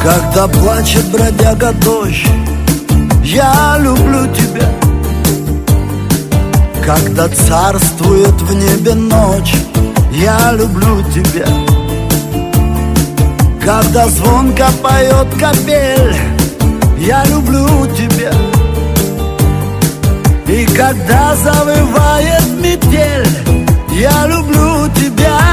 Когда плачет бродяга дождь, я люблю тебя. Когда царствует в небе ночь, я люблю тебя. Когда звонко поет капель, я люблю тебя. И когда завывает метель, я люблю тебя.